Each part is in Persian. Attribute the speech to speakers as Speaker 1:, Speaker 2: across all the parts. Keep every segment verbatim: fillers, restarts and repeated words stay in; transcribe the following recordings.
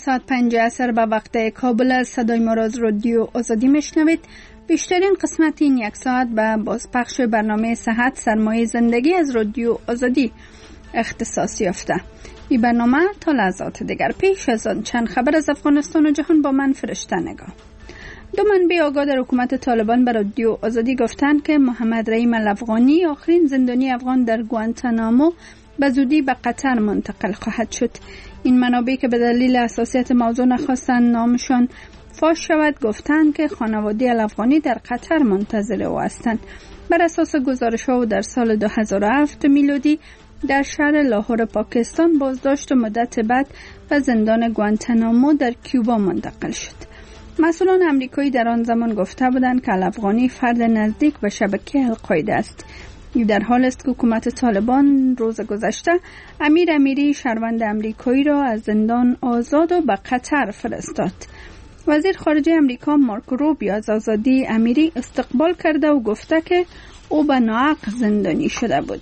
Speaker 1: ساعت پنج عصر به وقت کابل از صدای ما را از رادیو آزادی میشنوید. بیشترین قسمت این یک ساعت به بازپخش برنامه صحت سرمایه زندگی از رادیو آزادی اختصاص یافته. این برنامه تا لحظات دیگر. پیش از آن چند خبر از افغانستان و جهان با من فرشته نگاه. دو منبع آگاه در حکومت طالبان به رادیو آزادی گفتند که محمد رحیم الافغانی آخرین زندانی افغان در گوانتانامو به زودی به قطر منتقل خواهد شد. این منابع که به دلیل حساسیت موضوع نخواستند نامشان فاش شود گفتند که خانواده الافغانی در قطر منتظر او هستند. بر اساس گزارش‌ها در سال دو هزار و هفت میلادی در شهر لاهور پاکستان بازداشت و مدت بعد به زندان گوانتانامو در کیوبا منتقل شد. مسئولان امریکایی در آن زمان گفته بودند که الافغانی فرد نزدیک به شبکه القاعده است. در حال است که حکومت طالبان روز گذشته امیر امیری شهروند امریکایی را از زندان آزاد و به قطر فرستاد. وزیر خارجه امریکا مارک روبیو از آزادی امیری استقبال کرده و گفته که او به ناحق زندانی شده بود.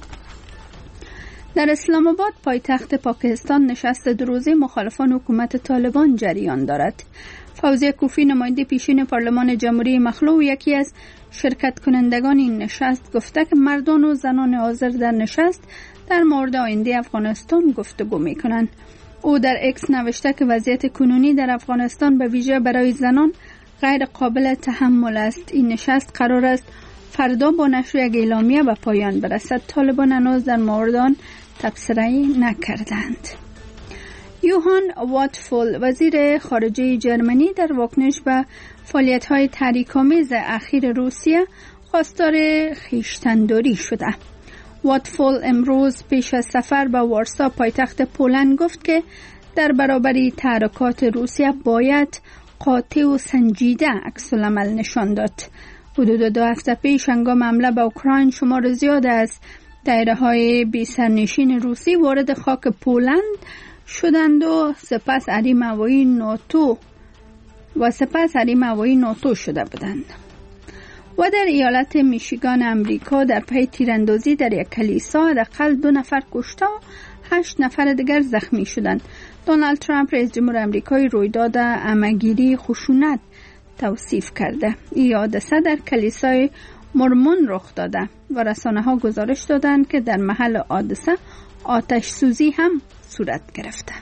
Speaker 1: در اسلام آباد پایتخت پاکستان نشست دو روزه مخالفان حکومت طالبان جریان دارد. فوزیه کوفی نماینده پیشین پارلمان جمهوری مخلوع یکی از شرکت کنندگان این نشست گفته که مردان و زنان حاضر در نشست در مورد آینده افغانستان گفتگو میکنند. او در اکس نوشته که وضعیت کنونی در افغانستان به ویژه برای زنان غیر قابل تحمل است. این نشست قرار است فردا با نشر یک اعلامیه به پایان برسد. طالبان هنوز در مورد آن تبصره نکردند. یوهان واتفول وزیر خارجه جرمنی در واکنش به فعالیت‌های تحریک‌آمیز اخیر روسیه خواستار خویشتن‌داری شده. واتفول امروز پیش از سفر به وارسا پایتخت پولند گفت که در برابر تحرکات روسیه باید قاطع و سنجیده عکس‌العمل نشان داد. حدود دو هفته پیش هنگام حمله به اوکراین شمار زیاد از دایره‌های بی سرنشین روسی وارد خاک پولند شدند و سپس حریم هوایی ناتو و سپس حریم هوایی ناتو شده بودند. و در ایالت میشیگان امریکا در پی تیراندازی در یک کلیسا حداقل دو نفر کشته و هشت نفر دیگر زخمی شدند. دونالد ترامپ رئیس جمهور آمریکای رویداد عمه‌گیری خشونت توصیف کرده. این حادثه در کلیسای مورمون رخ داده و رسانه‌ها گزارش دادند که در محل حادثه آتش سوزی هم صورت گرفته.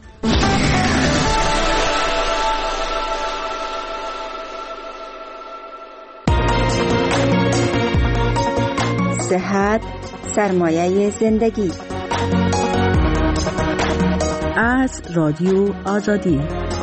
Speaker 2: صحت سرمایه زندگی از رادیو آزادی.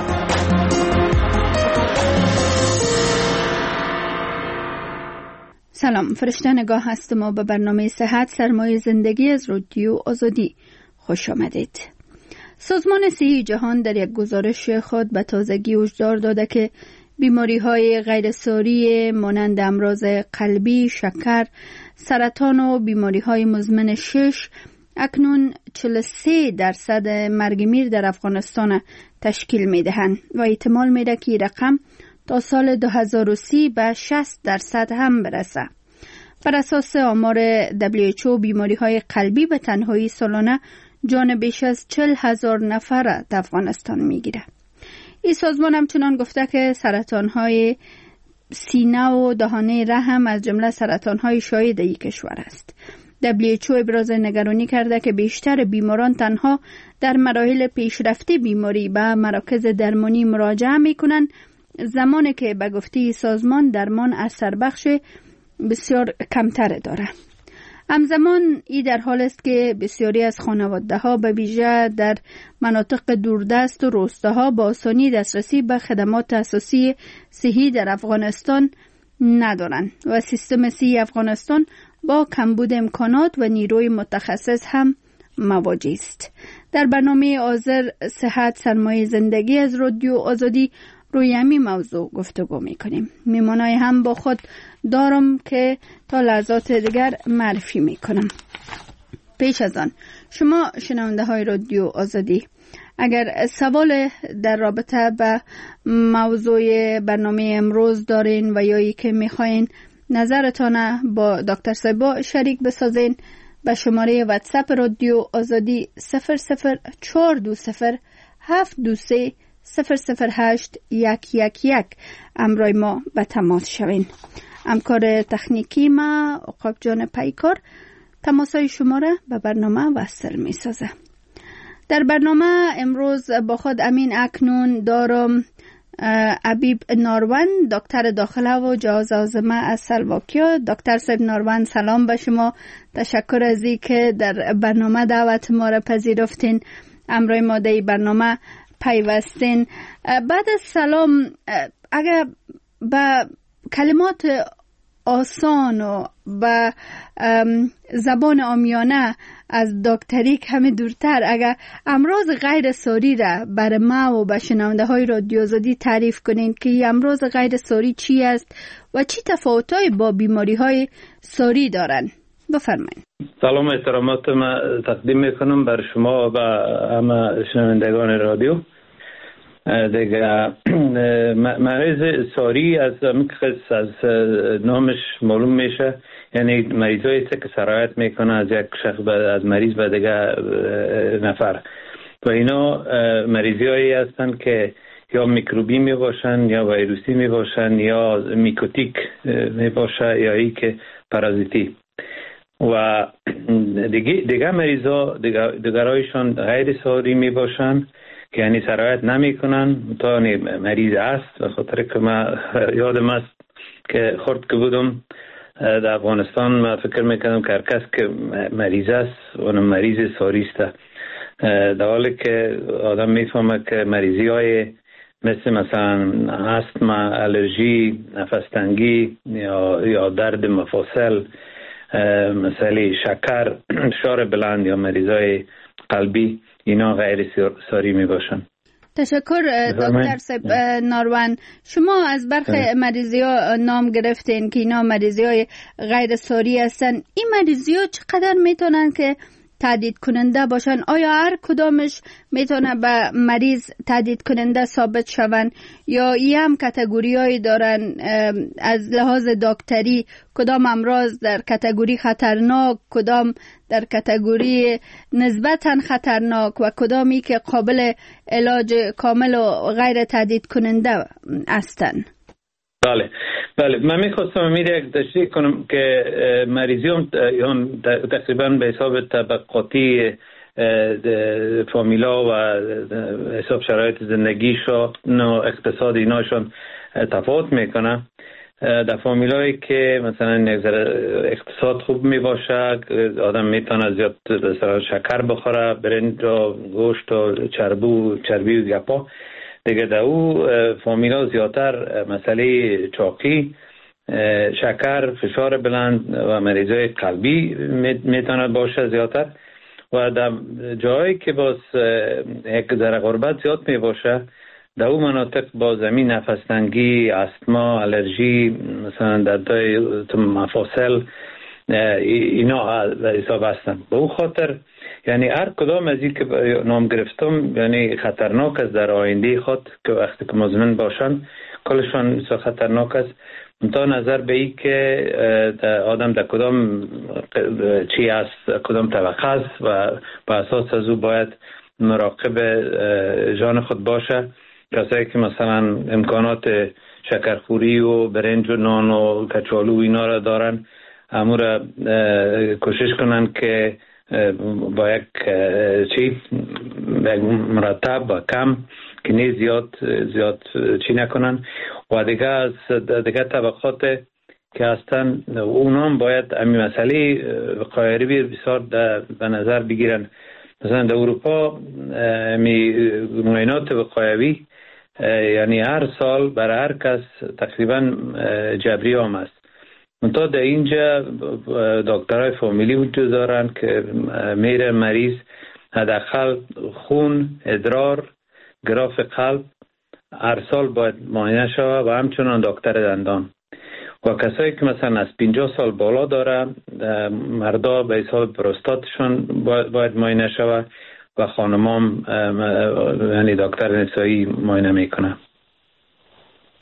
Speaker 1: سلام، فرشته نگاه هستم و به برنامه صحت سرمایه زندگی از رادیو آزادی خوش آمدید. سازمان صحی جهان در یک گزارش خود به تازگی هشدار داده که بیماری‌های غیرساری مانند امراض قلبی، شکر، سرطان و بیماری‌های مزمن شش اکنون چهل و سه درصد مرگ میر در افغانستان تشکیل می‌دهند و احتمال می‌ده که این رقم تا سال دو هزار و سی به شصت درصد هم برسه. بر اساس آمار دبلیو اچ او بیماری‌های قلبی به تنهایی سالانه جان بیش از چهل هزار نفر در افغانستان می‌گیره. این سازمان همچنان گفته که سرطان‌های سینه و دهانه رحم از جمله سرطان‌های شایع در این کشور است. دبلیو اچ او ابراز نگرانی کرده که بیشتر بیماران تنها در مراحل پیشرفته بیماری به مراکز درمانی مراجعه می‌کنند، زمانی که به گفته سازمان درمان اثر بخش بسیار کمتر داره. همزمان ای در حال است که بسیاری از خانواده‌ها به ویژه در مناطق دوردست و روستاها با آسانی دسترسی به خدمات اساسی صحی در افغانستان ندارند و سیستم صحی افغانستان با کمبود امکانات و نیروی متخصص هم مواجه است. در برنامه آذر صحت سرمایه زندگی از رادیو آزادی روی همین موضوع گفتگو میکنیم. میمانای هم با خود دارم که تا لحظات دیگر معرفی میکنم. پیش از آن شما شنونده های رادیو آزادی اگر سوال در رابطه به موضوع برنامه امروز دارین و یا ای که میخواین نظرتان با دکتر صاحب شریک بسازین، به شماره واتساپ رادیو آزادی صفر صفر چهار دو صفر هفت دو سه صفر صفر هشت یک یک یک امرای ما به تماس شوین. همکار تکنیکی ما عقاب جان پیکار تماسای شما را به برنامه وصل می سازه. در برنامه امروز با خود امین اکنون دارم عبیب ناروان، دکتر داخله و جواز عازمه از سلواکیا. دکتر صاحب ناروان سلام به شما، تشکر از این که در برنامه دعوت ما را پذیرفتین، امروی ما در برنامه پیوستین. بعد از سلام اگر به کلمات آسان و به زبان عامیانه از دکتری کمی دورتر اگر امراض غیر ساری را بر ما و به شنونده های رادیو آزادی تعریف کنین که امراض غیر ساری چی است و چی تفاوت‌های با بیماری های ساری دارن، بفرمایید.
Speaker 3: سلام احترامات ما تقدیم میکنم بر شما و همه شنوندگان رادیو. دیگه مریض ساری از مکخص از نامش معلوم میشه، یعنی مریضایی است که سرایت میکنه از یک شخص از مریض به دیگه نفر و اینا مریضی هایی هستند که یا میکروبی می باشن یا ویروسی می باشن یا میکوتیک می باشه یا ای که پارازیتی و دیگه دیگه مریضا دیگرایشان غیر ساری می باشن که یعنی سرایت نمی کنن تا مریض است. به خاطر که من یادم است که خورد که بودم در افغانستان من فکر میکنم که هر کس که مریض است اون مریض ساری است، در حالی که آدم میفهمه که مریضی های مثل مثلا استما، آلرژی، نفس تنگی یا یا درد مفاصل، مثلا شکر، فشار بلند یا مریضای قلبی اینا غیر ساری می باشن.
Speaker 1: تشکر دکتر صاحب ناروان. شما از برخی مریضی ها نام گرفتین که اینا مریضی های غیر ساری هستن. این مریضی ها چقدر میتونن که تهدید کننده باشن؟ آیا هر کدامش میتونه به مریض تهدید کننده ثابت شون یا ای هم کاتگوری هایی دارن از لحاظ دکتری؟ کدام امراض در کاتگوری خطرناک، کدام در کاتگوری نسبتاً خطرناک و کدامی که قابل علاج کامل و غیر تهدید کننده هستن؟
Speaker 3: بله بله من میخواستم امید یک تشریح کنم که مریضی هم تقریبا به حساب طبقاتی فامیلا و حساب شرایط زندگیشون و اقتصاد ایناشون تفاوت میکنه. در فامیلایی که مثلا اقتصاد خوب می باشه آدم میتونه زیاد مثلا شکر بخوره، برنج و گوشت و چربو چربی و گپا دیگه. در او فامیلا زیادتر مسئله چاقی، شکر، فشار بلند و مریضای قلبی میتونه باشه زیادتر. و در جایی که باز یک ذره غربت زیاد می باشه در اون مناطق با زمین نفس تنگی، استما، آلرژی، مثلا دردهای مفاصل اینا به حساب هستن. به اون خاطر یعنی هر کدام از این که نام گرفتم یعنی خطرناک است در آینده خود که وقتی که مزمن باشن کلشان خطرناک است. تا نظر به این که آدم در کدام چی است، کدام طبقه است و به اساس از او باید مراقب جان خود باشه. کسایی که مثلا امکانات شکرخوری و برنج و نان و کچالو اینا را دارن همو را کوشش کنن که با یک چی مرتب و کم که نه زیاد زیاد چی نکنن. و دیگه از دیگه طبقات که هستن اونا هم باید امی مسئله وقایری بسیار به نظر بگیرن. مثلا در اروپا می معاینات وقایوی یعنی هر سال برای هر کس تقریبا جبری هم است. منتها در اینجا دکترهای فامیلی وجود دارن که میره مریض حداقل خون، ادرار، گراف قلب هر سال باید معاینه شود و همچنان دکتر دندان. و کسایی که مثلا از پنجاه سال بالا داره مردا به حساب پروستاتشون باید معاینه شود و خانمام یعنی دکتر نسایی معاینه میکنه.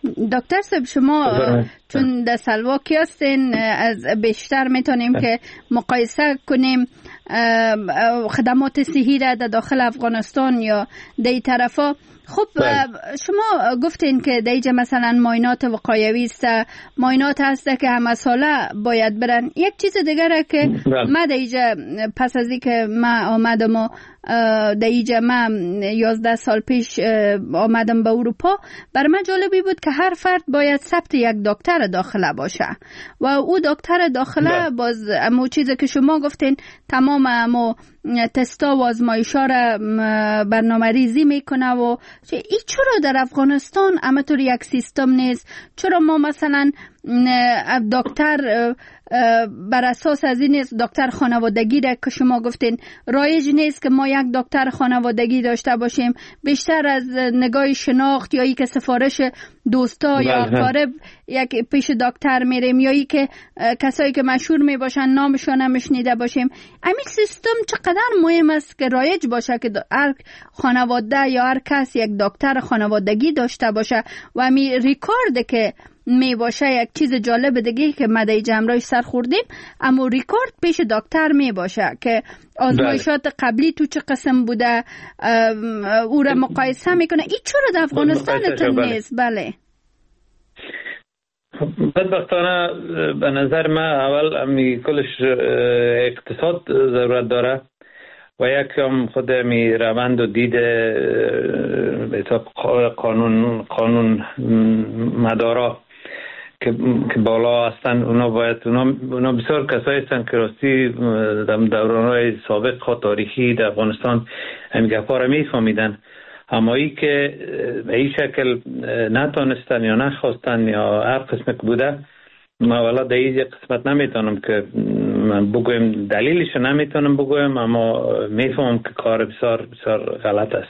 Speaker 1: دکتر صاحب شما چون در سلواکی هستین از بیشتر میتونیم که مقایسه کنیم خدمات صحی را در داخل افغانستان یا در طرفا. خب شما گفتین که دیگه مثلا معاینات وقایوی است، معاینات هست که همه ساله باید برن. یک چیز دیگره که ما دیگه پس از اینکه ما آمدم و دیگه ما یازده سال پیش آمدم به اروپا، بر من جالبی بود که هر فرد باید ثبت یک دکتر داخله باشه و او دکتر داخله باز امو چیزی که شما گفتین تمام امو تستا و آزمایش‌ها را برنامه ریزی میکنه و این چرا در افغانستان همطور یک سیستم نیست؟ چرا ما مثلا دکتر بر اساس از این نیست دکتر خانوادگی را که شما گفتین رایج نیست که ما یک دکتر خانوادگی داشته باشیم، بیشتر از نگاه شناخت یا ای که سفارش دوستا یا اقارب یک پیش دکتر میریم یا ای که کسایی که مشهور می باشن نامشون هم شنیده باشیم. همین سیستم چقدر مهم است که رایج باشه که هر خانواده یا هر کس یک دکتر خانوادگی داشته باشه و می ریکارد که می باشه. یک چیز جالب دیگه که ما در جمعرای سر خوردیم اما ریکارد پیش دکتر می باشه که آزمایشات قبلی تو چه قسم بوده او را مقایسه میکنه. این چرا در افغانستان نیست؟ بله
Speaker 3: بدبختانه به نظر من اول امی کلش اقتصاد ضرورت داره و یک هم خود می روند و دید قانون قانون مدارا که بالا هستن. اونا باید اونا, اونا بسیار کسایی هستن که راستی در دورانهای سابق تاریخی در افغانستان همین گپا را میفهمیدن، اما ای که به این شکل نتانستن یا نخواستن یا هر قسم که بوده، ما والا در این قسمت نمیتونم که من بگویم دلیلش نمیتونم بگویم، اما میفهمم که کار بسیار بسیار غلط است.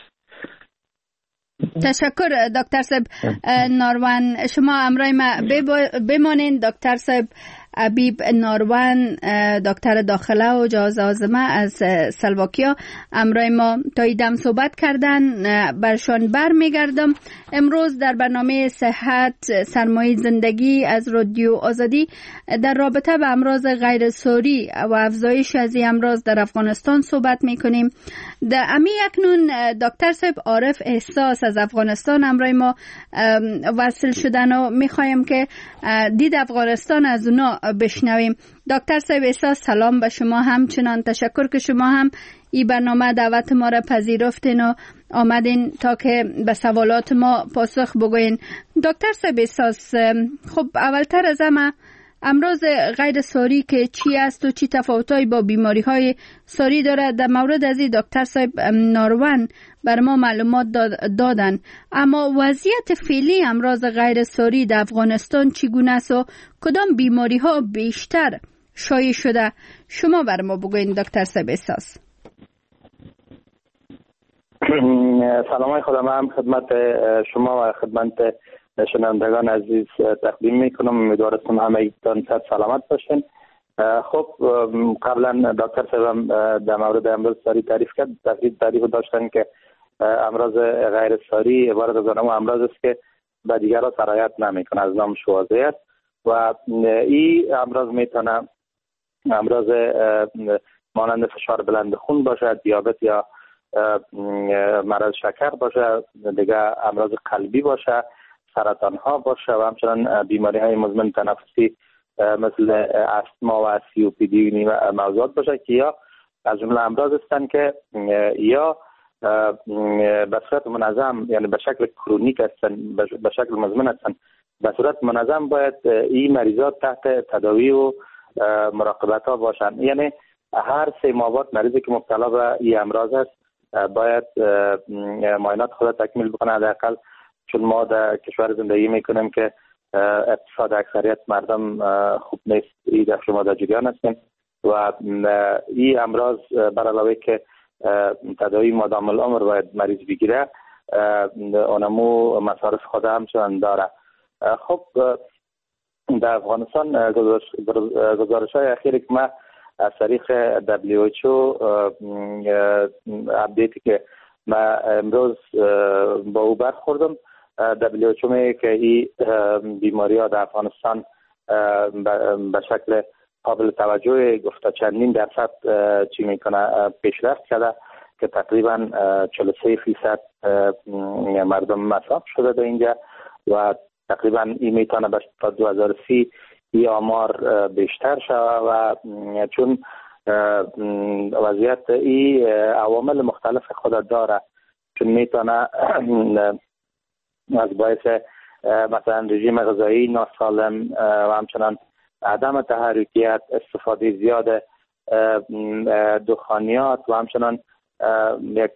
Speaker 1: تشکر دکتر صاحب ناروان. شما امرای ما بمانین. دکتر صاحب حبیب ناروان دکتر داخله و جواز آزمه از سلواکیا امرای ما تا ایدم صحبت کردن. برشان بر میگردم. امروز در برنامه صحت سرمایه زندگی از رادیو آزادی در رابطه به امراض غیر ساری و افزایش از این امراض در افغانستان صحبت میکنیم. در امی اکنون دکتر صاحب عارف احساس از افغانستان امرای ما وصل شدن و میخوایم که دید افغانستان از اونا بشنویم. دکتر صاحب احساس سلام به شما. همچنان تشکر که شما هم این برنامه دعوت ما را پذیرفتین و آمدین تا که به سوالات ما پاسخ بگوین. دکتر صاحب احساس خب اولتر از همه امراض غیر ساری که چی است و چی تفاوتایی با بیماری های ساری داره، در مورد از این دکتر صاحب ناروان بر ما معلومات دادن. اما وضعیت فعلی امراض غیر ساری در افغانستان چگونه است و کدام بیماری ها بیشتر شایع شده؟ شما بر ما بگوین دکتر صاحب احساس.
Speaker 4: سلام های خدا، من خدمت شما و خدمت شنوندگان عزیز تقدیم میکنم. امیدوارم همه تان صحت سلامت باشین. خب قبلا دکتر صاحب در مورد امراض ساری تعریف کرد. تعریف داشتن که امراض غیر ساری عبارت از اون امراض است که به دیگران سرایت نمیکنه، از نامش واضح است و این امراض میتونه امراض مانند فشار بلند خون باشه، دیابت یا مرض شکر باشه، دیگه امراض قلبی باشه، سرطان ها باشه و همچنان بیماری های مزمن تنفسی مثل استما و سی او پی دی موضوعات باشه که یا از جمله امراض هستند که یا به صورت منظم، یعنی به شکل کرونیک هستن، به شکل مزمن هستن، به صورت منظم باید این مریضات تحت تداوی و مراقبت ها باشن. یعنی هر سه ماه مریضی که مبتلا به این امراض است باید معاینات خود تکمیل بکنه حداقل، چون ما در کشور زندگی میکنیم که اقتصاد اکثریت مردم خوب نیست. این در شما در جریان هستیم و این امراض بر علاوه که تداوی مادام العمر باید مریض بگیره، اونمو مصارف خود همچنان داره. خب در افغانستان گزارش های اخیری که ما از طریق دبلیو اچ او اپدیتی که ما امروز با او برخوردم دبلیو اچ او میگه که این بیماری ها در افغانستان به شکل قابل توجه گفته چندین درصد چی میکنه پیشرفت کرده که تقریبا چهل و سه فیصد مردم مصاب شده در اینجا و تقریبا این میتونه تا دو هزار و سی این آمار بیشتر شود و چون وضعیت این عوامل مختلف خود داره، چون میتونه از باعث مثلا رژیم غذایی ناسالم و همچنان عدم تحرکیت، استفاده زیاد دخانیات و همچنان یک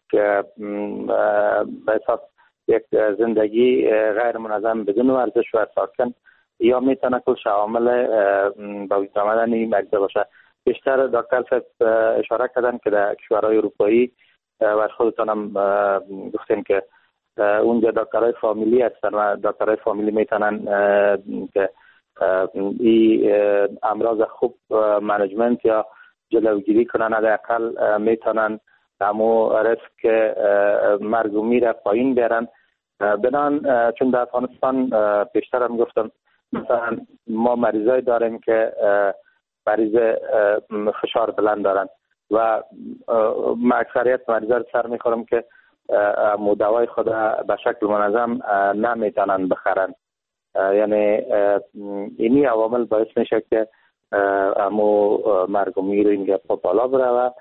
Speaker 4: به حساب یک زندگی غیر منظم بدون ورزش و ساکن یا میتونه کل عوامل به وجود آمدن این مریض باشه. بیشتر دکتر صاحب اشاره کردن که در کشورهای اروپایی و خودتان هم گفتین که اونجا دکترهای فامیلی هستن و دکترهای فامیلی میتونن که این امراض خوب منیجمنت یا جلوگیری کنن، حداقل میتونن همو ریسک مرگ و میر پایین بیارن. بنان چون در افغانستان بیشتر هم گفتم مثلا ما مریضای داریم که مریض فشار بلند دارن و ما اکثریت مریضا رو سر میخورم که مدوای خود به شکل منظم نمیتونن بخرن، یعنی اینی عوامل باعث میشه که امو مرگ و میر اینجا بالا بره و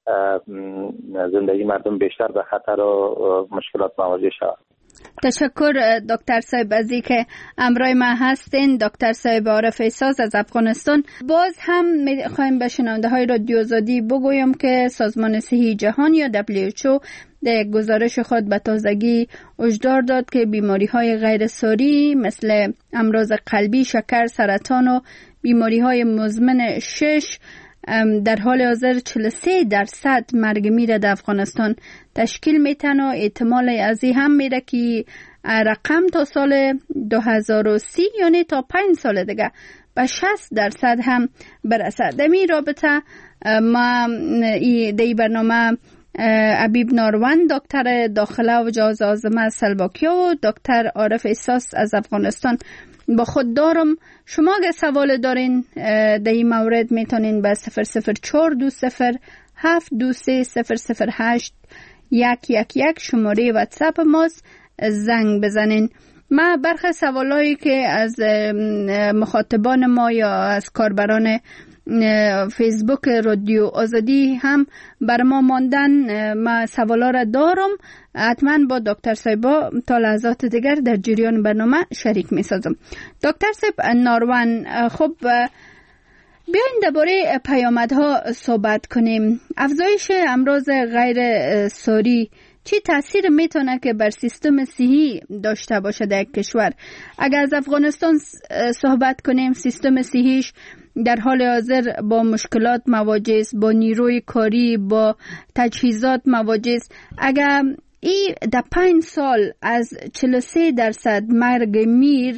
Speaker 4: زندگی مردم بیشتر به خطر و مشکلات مواجه شود.
Speaker 1: تشکر دکتر صاحب از اینکه همراه ما هستین. دکتر صاحب عارف احساس از افغانستان. باز هم میخوایم به شنونده های رادیو آزادی بگویم که سازمان صحی جهان یا دبلیو اچ او در گزارش خود به تازگی هشدار داد که بیماری های غیر ساری مثل امراض قلبی، شکر، سرطان و بیماری های مزمن شش در حال حاضر چهل و سه درصد مرگ میره در افغانستان تشکیل میتن و احتمال از این هم میره که رقم تا سال دو هزار و سی یعنی تا پنج سال دیگه به شصت درصد هم برسه. در این رابطه ما در برنامه حبیب ناروان دکتر داخله و جواز آزمه سلواکیا و دکتر عارف احساس از افغانستان با خود دارم. شما اگه سوال دارین در این مورد میتونین به صفر صفر چهار دو صفر هفت دو سه صفر صفر هشت یک یک یک شماره واتساپ ماست زنگ بزنین. ما برخی سوالایی که از مخاطبان ما یا از کاربران فیسبوک رادیو آزادی هم بر ما ماندن، ما سوالا را دارم، حتما با دکتر صاحبا تا لحظات دیگر در جریان برنامه شریک می سازم. دکتر صاحب ناروان، خب بیاین درباره پیامدها صحبت کنیم. افزایش امراض غیر ساری چی تاثیر میتونه که بر سیستم صحی داشته باشه در کشور؟ اگر از افغانستان صحبت کنیم، سیستم صحیش در حال حاضر با مشکلات مواجه است، با نیروی کاری، با تجهیزات مواجه است. اگر این در پنج سال از چهل و سه درصد مرگ میر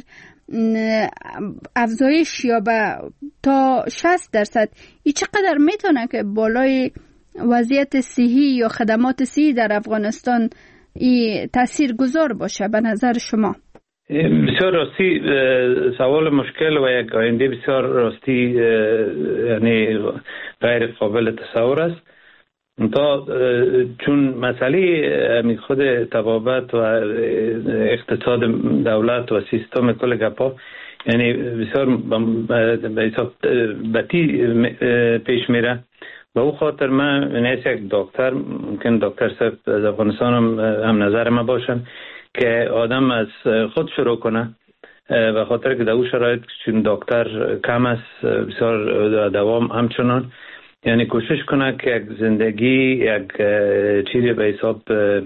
Speaker 1: افزایش یابه تا شصت درصد، این چقدر میتونه که بالای وضعیت صحی یا خدمات صحی در افغانستان این تأثیر گذار باشه به نظر شما؟
Speaker 3: بسیار راستی سوال مشکل و یک آینده بسیار راستی یعنی غیر قابل تصور است. تا چون مسئله خود تبابت و اقتصاد دولت و سیستم کل گپا یعنی بسیار به حساب بطی پیش میره. به او خاطر من نیست یک دکتر، ممکن دکتر صاحب از افغانستان هم, هم نظر ما باشن که آدم از خود شروع کنه، به خاطر که در او شرایط چون دکتر کم است بسیار دوام همچنان، یعنی کوشش کنه که یک زندگی یک چیزی به حساب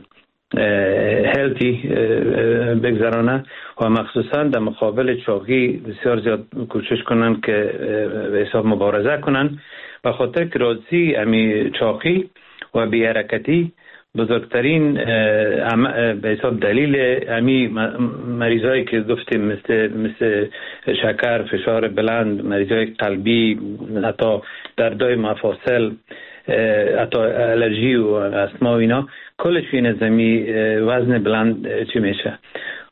Speaker 3: هلتی بگذرانه و مخصوصا در مقابل چاقی بسیار زیاد کوشش کنن که به حساب مبارزه کنن، به خاطر که رازی امی چاقی و بی حرکتی بزرگترین به حساب دلیل امی مریضایی که گفتیم مثل مثل شکر، فشار بلند، مریضای قلبی، حتی دردای مفاصل، حتی الرژی و استما و اینا، کلش این از امی وزن بلند چی میشه.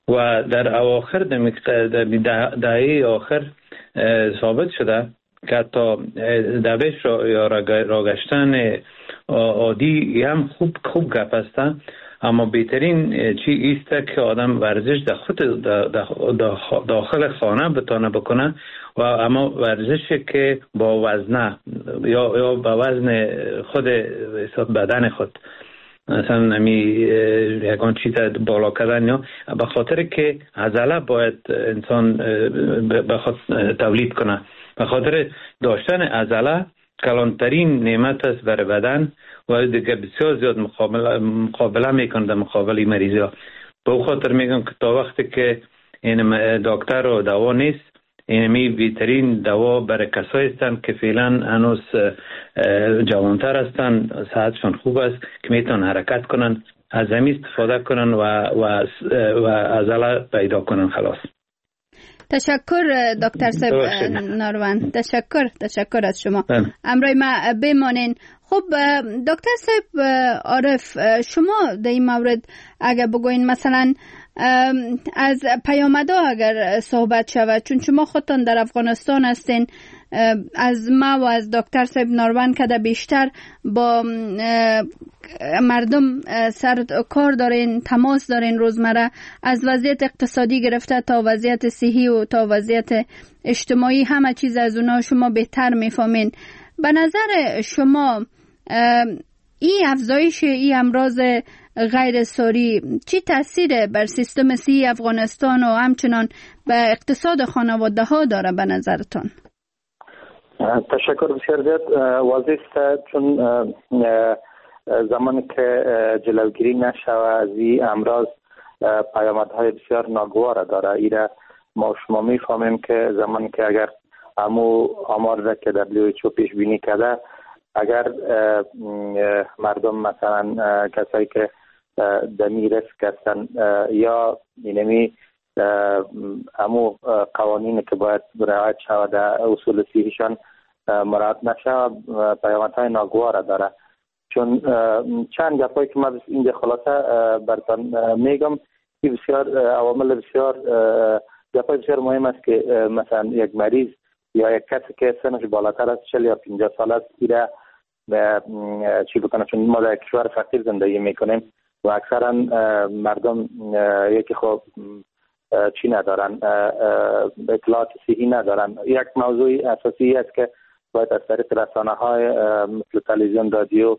Speaker 3: و در اواخر در دهه آخر ثابت شده که حتی دوش یا راگشتن عادی هم خوب خوب گپ است، اما بهترین چی است که آدم ورزش در خود داخل خانه بتونه بکنه و اما ورزشی که با وزنه یا یا با وزن خود بدن خود، مثلا نمی یکان چیز بالا کردن، یا به خاطر که عضله باید انسان بخواد تولید کنه. به خاطر داشتن عضله کلانترین نعمت است برای بدن و دیگه بسیار زیاد مقابله مقابله میکنه در مقابل مریضی ها. به او خاطر میگم که تا وقتی که این دکتر و دوا نیست، اینمی بهترین دوا برای کسایی هستند که فعلا هنوز جوانتر هستند، صحتشان خوب است، که میتونن حرکت کنن، از زمین استفاده کنن و و و عضله پیدا کنن. خلاص.
Speaker 1: تشکر دکتر صاحب ناروان، تشکر تشکر از شما. امروی ما بمانین. خب دکتر صاحب عارف، شما در این مورد اگر بگوین مثلا از پیامدها اگر صحبت شود، چون شما خودتان در افغانستان هستین، از ما و از دکتر صاحب ناروان که بیشتر با مردم سر کار دارین، تماس دارین روزمره، از وضعیت اقتصادی گرفته تا وضعیت صحی و تا وضعیت اجتماعی، همه چیز از اونا شما بهتر میفهمین. به نظر شما این افزایش این امراض غیر ساری چی تاثیر بر سیستم صحی افغانستان و همچنان به اقتصاد خانواده ها داره به نظرتان؟
Speaker 4: تشکر بسیار زیاد. واضح است چون زمانی که جلوگیری نشود از این امراض پیامدهای بسیار ناگوار داره. ایره ما شما میفهمیم که زمانی که اگر همو آمار را که دبلیو اچ او پیش بینی کرده، اگر مردم مثلا کسایی که دمی ریسک هستن یا اینمی همو قوانین که باید رعایت شود اصول صحیشان مراعات نشود، پیامدهای ناگوار داره. چون چند گپایی که من اینجا خلاصه براتون میگم، این بسیار عوامل بسیار گپای بسیار مهم است که مثلا یک مریض یا یک کسی که سنش بالاتر از چهل یا پنجاه سال است ایره چی بکنه، چون ما در کشور فقیر زندگی میکنیم و اکثرا مردم یکی خب چی ندارن، اطلاعات صحیحی ندارن. یک موضوع اساسی است که باید از طریق رسانه های مثل تلویزیون، رادیو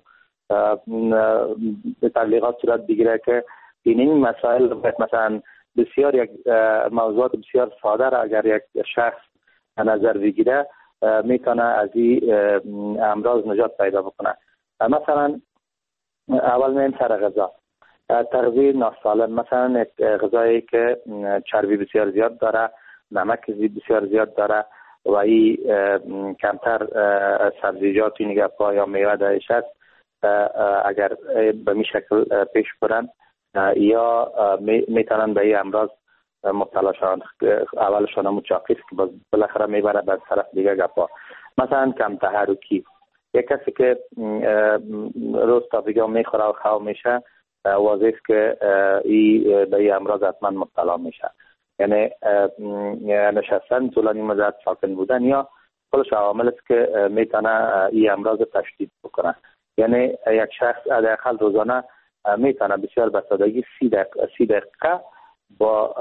Speaker 4: تبلیغات صورت بگیره که این مسائل باید مثلا بسیار یک موضوعات بسیار ساده را اگر یک شخص نظر بگیره میتونه از این امراض نجات پیدا بکنه. مثلا اول میم سر غذا، تغذیه ناسالم، مثلا یک غذایی که چربی بسیار زیاد داره، نمک بسیار زیاد داره و این کمتر سبزیجات نگه‌پا یا میوه درش است، اگر به می شکل پیش برن یا میتونن به این امراض مبتلا شوند. اولشان هم چاقی است که بالاخره میبره به طرف دیگه گپا. مثلا کم تحرکی، یک کسی که روز تا دیگه میخوره و خواب میشه، واضح است که این به این امراض حتما مبتلا میشه. یعنی نشستن طولانی مدت، ساکن بودن یا خودش عوامل است که میتونه این امراض تشدید بکنه. یعنی یک شخص حداقل روزانه میتونه بسیار به سادگی سی دقیقه, سی دقیقه با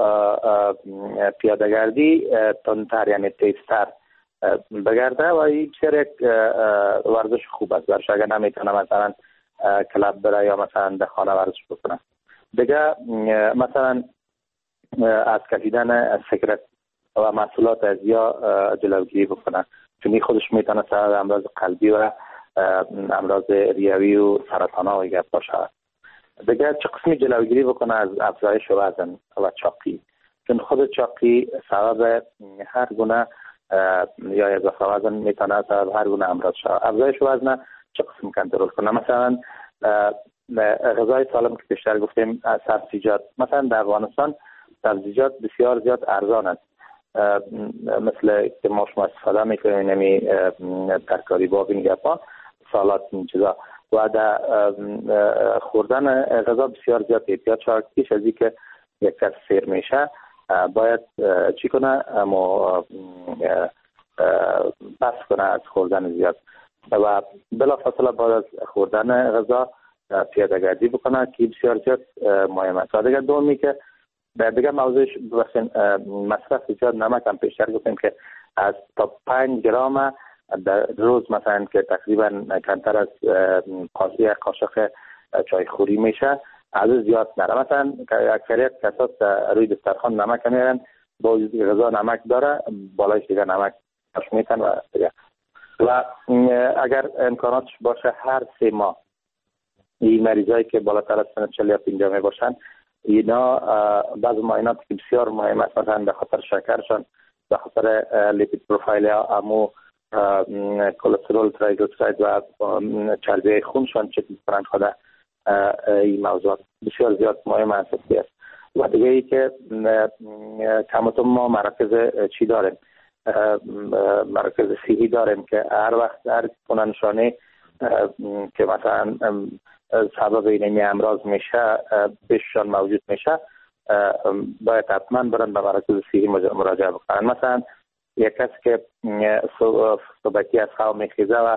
Speaker 4: پیاده‌گردی تندتر یعنی تیزتر بگرده و این بسیار یک ورزش خوب است برش. اگر نمیتونه مثلا کلب بره یا مثلا در خانه ورزش بکنه. دیگه مثلا از کشیدن سیگرت و محصولات از یا جلوگیری بکنه، چون این خودش میتونه سبب امراض قلبی و امراض ریوی و سرطان ها و گپ شود. دیگه چه قسمی جلوگیری بکنه از افزایش وزن و چاقی، چون خود چاقی سبب هر گونه یا اضافه وزن میتونه سبب هر گونه امراض شود. افزایش وزن چه قسم کنترل کنه؟ مثلا غذای سالم که بیشتر گفتیم، سبزیجات. مثلا در افغانستان سبزیجات بسیار زیاد ارزان است، مثل که ما شما استفاده میکنیم نمی ترکاری باب این گپا، سالات این چیزا، و در خوردن غذا بسیار زیاد احتیاط شود پیش از اینکه یک کس سیر میشه باید چی کنه؟ اما بس کنه از خوردن زیاد و بلافاصله بعد از خوردن غذا پیاده گردی بکنه که بسیار زیاد مهم است. و دیگه دومی که دیگه موضوعش بسین مصرف زیاد نمک هم پیشتر گفتیم که از تا پنج گرم در روز مثلا که تقریبا کمتر از قاشق قاشق چای خوری میشه از زیاد نره. مثلا اکثریت کسات روی دسترخوان نمک میارن با وجود غذا نمک داره بالایش دیگه نمک پاش میتن و دیگه. و اگر امکاناتش باشه هر سه ماه این مریضایی که بالاتر از سن چهل یا پنجاه می باشن اینا بعض معاینات که بسیار مهم است مثلا به خاطر شکرشان به خاطر لیپید پروفایل یا امو کلسترول تریگلیسیراید و چربی خونشان چک می‌کنند خود این موضوعات بسیار زیاد مهم است. و دیگه ای که کمتون ما مراکز چی داریم مراکز صحی داریم که هر وقت هر کننشانه که مثلا سبب این امراض میشه بهشان موجود میشه باید حتما برن به مراکز صحی مراجعه بکنن. مثلا یک کس که صبحی از خواب میخیزه و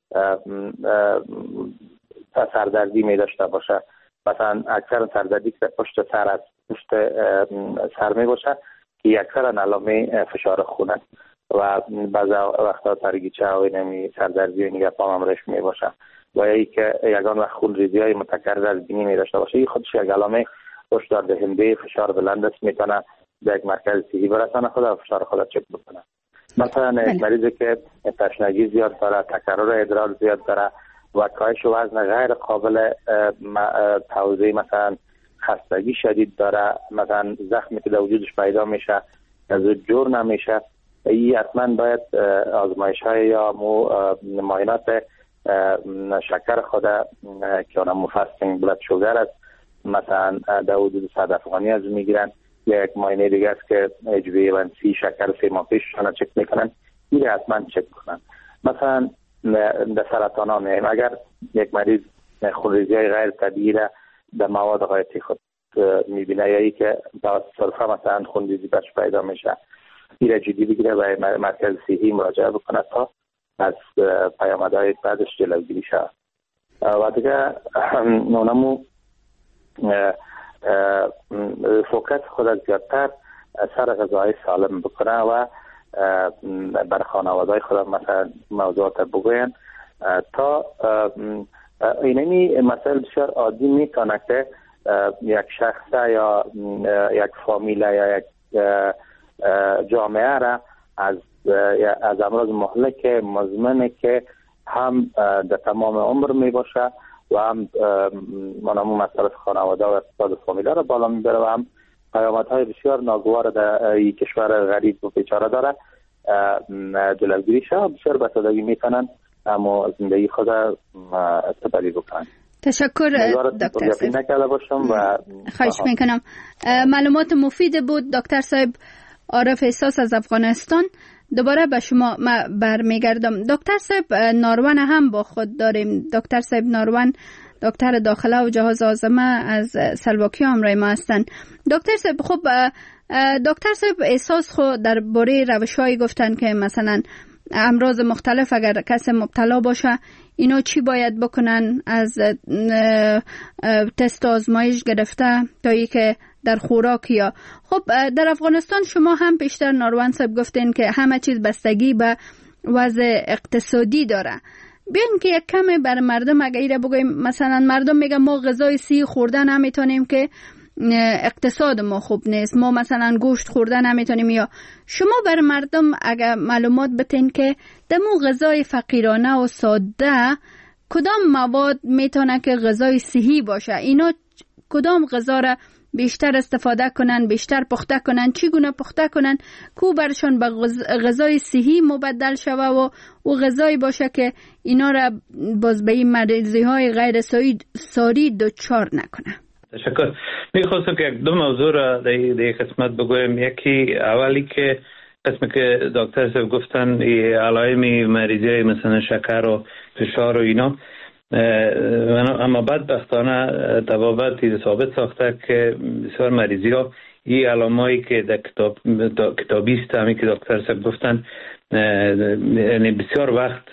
Speaker 4: سردردی می داشته باشه مثلا اکثر سردردی که پشت سر از پشت سر می باشه که اکثر علامه فشار خون است و بعض وقتا سرگیچه و نمی سردردی و نگه پام هم رشم می باشه و ای که یگان وقت خون ریزی های متکرر از بینی می داشته باشه این خودش یک علامه هشدار دهنده فشار بلند است. میتونه به یک مرکز صحی برسانه خود و فشار خود چک بکنه. مثلا یک مریضی که تشنگی زیاد داره تکرر ادرار زیاد داره و کاهش وزن غیر قابل توزیع مثلا خستگی شدید داره مثلا زخمی که در وجودش پیدا میشه از جور نمیشه این حتما باید آزمایش های یا مو معاینات شکر خود که اونم مفستینگ بلد شوگر است مثلا در حدود صد افغانی از میگیرن یا یک معاینه دیگه است که اچ بی وان سی شکر سه ماه پیششان چک میکنن این حتما چک کنن. مثلا در سرطان ها میم اگر یک مریض خونریزی های غیر طبیعی را در مواد غایتی خود میبینه یا ای که با سرفه مثلا خونریزی برش پیدا میشه این را جدی بگیره و مرکز صحی مراجعه بکنه تا از پیامدهای بعدش جلوگیری شود. و دیگه نونمو فوکس خود از زیادتر سر غذای سالم بکنه و بر خانوادهای خود مثلا موضوعات بگوین تا اینمی مسائل بسیار عادی میتونه که یک شخص یا یک فامیل یا یک جامعه را از از امراض مهلک مزمن که هم در تمام عمر می باشه و هم منامو مسئله خانواده و اقتصاد فامیل را بالا میبره و هم پیامدهای بسیار ناگوار در این کشور غریب و بیچاره داره جلوگیری شد بسیار به سادگی میتونن اما زندگی خود تبدیل بکنن.
Speaker 1: تشکر دکتر صاحب.
Speaker 4: نکرده باشم و
Speaker 1: خواهش میکنم. معلومات مفید بود دکتر صاحب. عارف احساس از افغانستان. دوباره به شما برمیگردم. دکتر صاحب ناروان هم با خود داریم. دکتر صاحب ناروان دکتر داخله و جهاز آزمه از سلواکی همراه ما هستند. دکتر صاحب خب دکتر صاحب احساس خود در باره روش‌هایی گفتن که مثلا امراض مختلف اگر کسی مبتلا باشه اینا چی باید بکنن از تست آزمایش گرفته تا ای که در خوراک یا خب در افغانستان شما هم پیشتر ناروان صاحب گفتین که همه چیز بستگی به وضع اقتصادی داره. بیاین که یک کمی بر مردم اگر ایره بگویم مثلا مردم میگن ما غذای سی خوردن نمیتونیم که اقتصاد ما خوب نیست ما مثلا گوشت خوردن نمیتونیم یا شما بر مردم اگر معلومات بتین که دمو غذای فقیرانه و ساده کدام مواد میتونه که غذای صحی باشه اینا کدام غذا را بیشتر استفاده کنن بیشتر پخته کنن چگونه پخته کنن کو برشان به غذای صحی مبدل شوه و او غذایی باشه که اینا را باز به این مریضی های غیر ساری دچار نکنه.
Speaker 3: تشکر. میخواستم که یک دو موضوع را در این قسمت بگویم. یکی اولی که قسمی که دکتر صاحب گفتن علائم مریضی مثلا شکر و فشار و اینا اما بدبختانه طبابت ثابت ساخته که بسیار مریضی ها این علامایی که در کتاب کتابی است، همین که دکتر صاحب گفتن، یعنی بسیار وقت